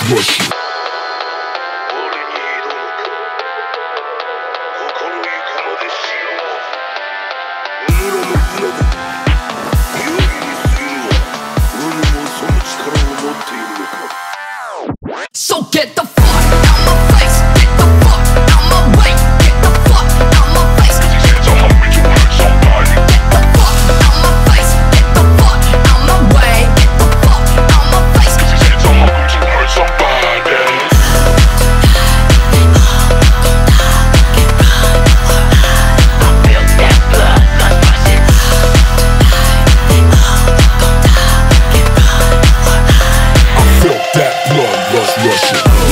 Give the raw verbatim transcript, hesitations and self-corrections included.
rushing. So get the fuck out my face, get the fuck out my way, get the fuck out my face. Hands on me to hurt somebody. Get the fuck out my face, get the fuck out my way, get the fuck out my face. Hands on me to hurt somebody. I feel that blood rushing. I felt that blood rush rushing.